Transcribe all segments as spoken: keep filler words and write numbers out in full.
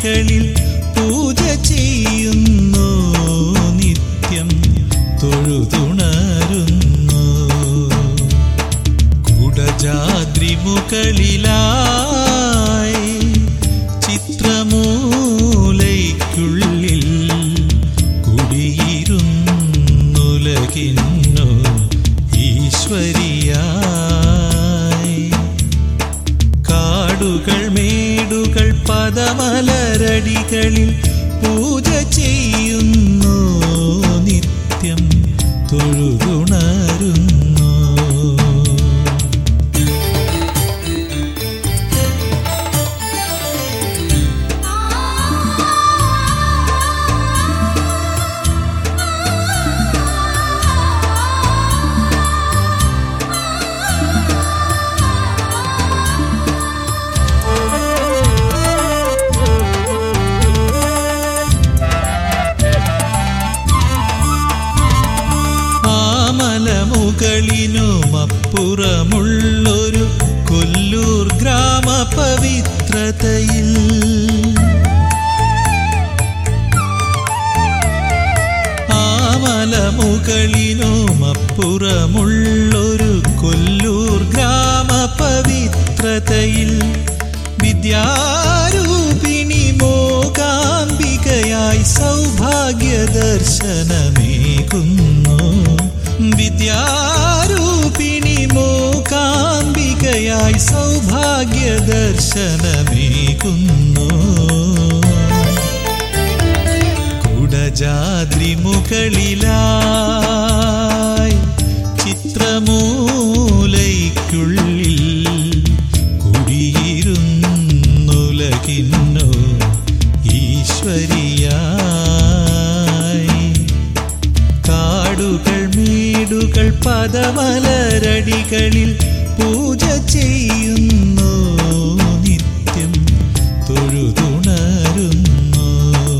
പദമലരടികളിൽ പൂജ ചെയ്യുന്നു നിത്യം തൊഴുതുണരുന്നു. കുടജാദ്രിമുകളിലായി ചിത്രമൂലയ്ക്കുള്ളിൽ കുടിയിരുന്നുലകിന്നു ഈശ്വരിയായി. കാടുകൾ മേടുകൾ പദമലരടികളിൽ പൂജ ചെയ്യുന്നു നിത്യം തൊഴുതുണരുന്നു. മലമുകളിനുമപ്പുറമുള്ളൊരു കൊല്ലൂർ ഗ്രാമ പവിത്രതയിൽ ആ മലമുകളിനുമപ്പുറമുള്ളൊരു കൊല്ലൂർ ഗ്രാമ പവിത്രതയിൽ വിദ്യാരൂപിണി മോകാംബികയായി സൗഭാഗ്യ ദർശനമേകുന്നു. വിദ്യാരൂപിണി മൂകാംബികയായി സൗഭാഗ്യ ദർശനമേകുന്നു. കുടജാദ്രിമുകളിലായി ചിത്രമൂലയ്ക്കുള്ളിൽ കുടിയിരുന്നുലകിന്നു ഈശ്വരിയായി. കാടുകൾ മേടുകൾ പദമലരടികളിൽ പൂജ ചെയ്യുന്നു നിത്യം തൊഴുതുണരുന്നു.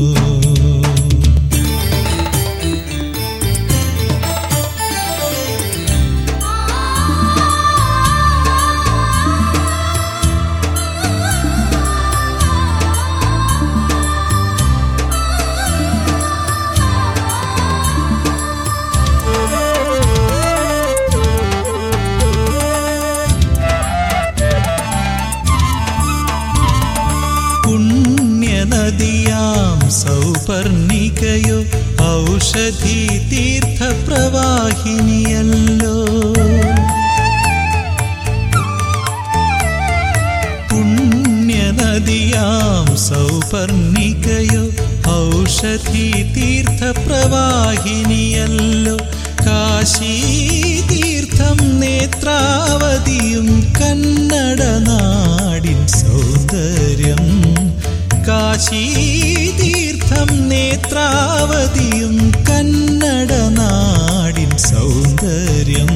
നദിയാം സൗപർണികയോ ഔഷധി തീർത്ഥപ്രവാഹിനിയല്ലോ. പുണ്യനദിയാം സൗപർണികയോ ഔഷധി തീർത്ഥപ്രവാഹിനിയല്ലോ. കാശീതീർത്ഥം നേത്രാവതിയും കന്നഡ നാടിൻ സൗന്ദര്യം. കാശീതീർത്ഥം നേത്രാവതിയും കന്നഡ നാടിൻ സൗന്ദര്യം.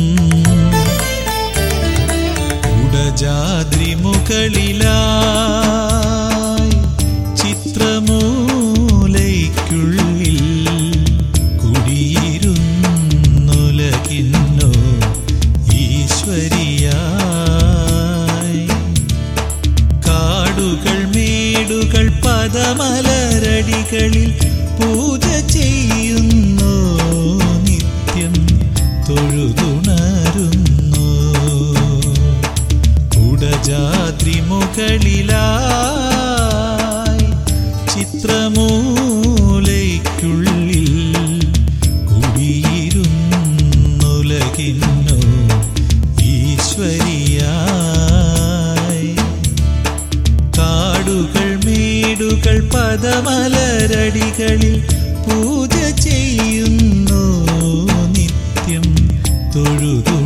കുടജാദ്രിമുകളിലായി ചിത്രമൂലയ്ക്കുള്ളിൽ കുടിയിരുന്നുലകിന്നു ഈശ്വരിയായി. കാടുകൾ മേടുകൾ പദമലരടികളിൽ പൂജ ചെയ്യുന്നു നിത്യം തൊഴുതുണരുന്നു. കുടജാദ്രിമുകളിലായി ചിത്രമൂലയ്ക്കുള്ളിൽ കുടിയിരുന്നുലകിന്നു ഈശ്വരിയായി. കാടുകൾ മേടുകൾ പദമലരടികളിൽ പൂജ ചെയ്യുന്നു നിത്യം തൊഴുതു